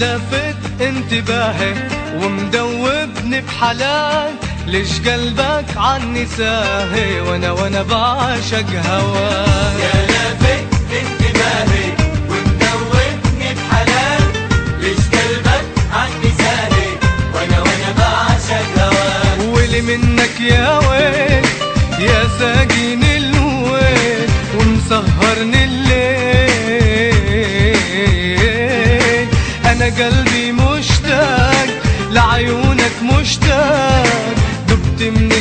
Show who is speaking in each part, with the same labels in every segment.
Speaker 1: لافت انتباهي ومدوبني بحلاك، ليش قلبك عني ساهي وانا بعشق هواك.
Speaker 2: يا لافت انتباهي ومدوبني بحلاك، ليش قلبك عني ساهي وانا بعشق هواك.
Speaker 1: ولي منك يا ويل يا ساقيني الويل ومسهرني الليل، أنا قلبي مشتاق لعيونك مشتاق، دبت من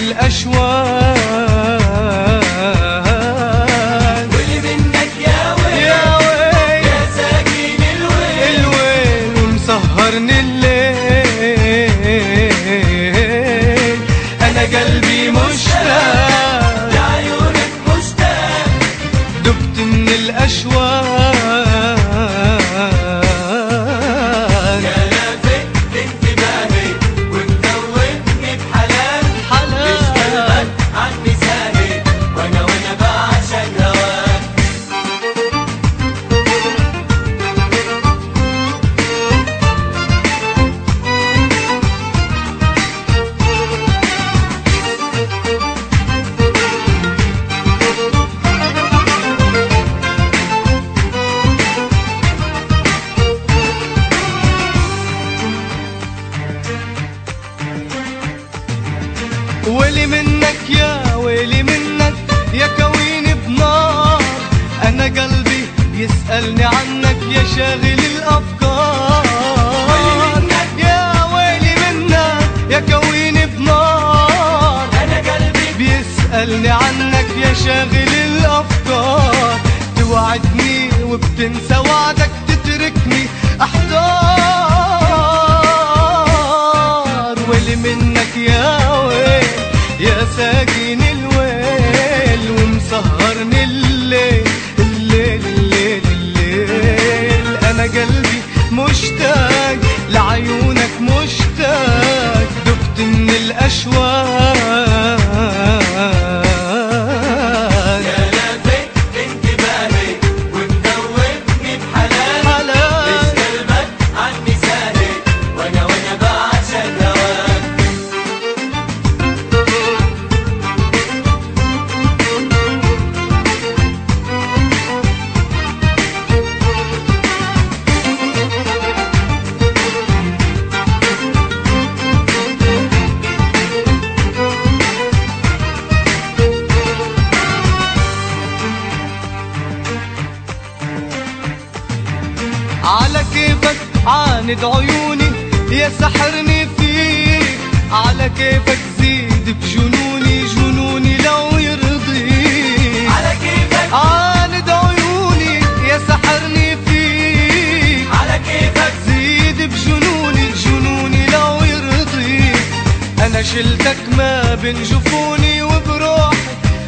Speaker 1: الأشواق.
Speaker 2: ولي منك يا ويل يا ساقيني
Speaker 1: الويل ومسهرني الليل، أنا قلبي مشتاق
Speaker 2: لعيونك مشتاق،
Speaker 1: دبت من الأشواق.
Speaker 2: يا لافت انتباهي ومدوبني بحلاك، ليش قلبك عني ساهي وانا بعشق هواك.
Speaker 1: ويلي منك يا ويلي منك يا كويني بنار، أنا قلبي يسألني عنك يا شاغل الأفكار. يا ويلي منك يا كويني بنار،
Speaker 2: أنا قلبي
Speaker 1: بيسألني عنك يا شاغل الأفكار. توعدني وبتنسى وعدك تتركني أحتار. ويلي منك يا ويل يا ساقيني الويل ومسهرني الليل الليل الليل الليل، أنا قلبي مشتاق لعيونك مشتاق، دبت من الأشواق.
Speaker 2: يا لافت انتباهي ومدوبني بحلاك، ليش قلبك عني ساهي وانا بعشق هواك.
Speaker 1: على كيفك عاند عيوني يا سحرني فيك، على كيفك زيد بجنوني جنوني لو يرضيك.
Speaker 2: على كيفك
Speaker 1: عاند عيوني يا سحرني فيك،
Speaker 2: على كيفك
Speaker 1: زيد بجنوني جنوني لو يرضيك. أنا شلتك ما بين جفوني وبروحي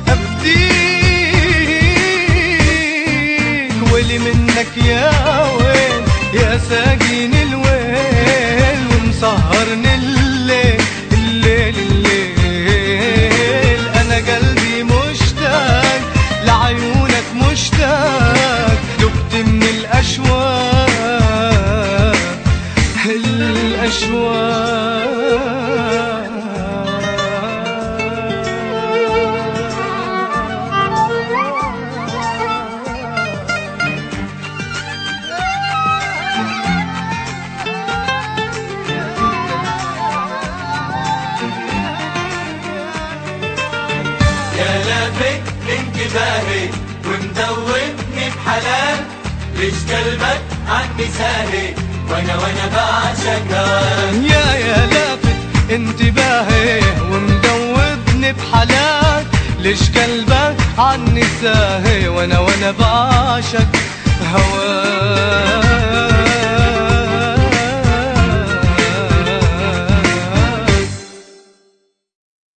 Speaker 1: أفديك. ويلي منك يا ويل يا ساقيني الويل ومسهرني الليل الليل الليل، أنا قلبي مشتاق لعيونك مشتاق، دبت من الأشواق الأشواق.
Speaker 2: يا لافت انتباهي ومدوبني بحلاك، ليش قلبك عني ساهي وانا بعشق هواك.
Speaker 1: يا لافت انتباهي ومدوبني بحلاك، ليش قلبك عني ساهي وانا بعشق هواك.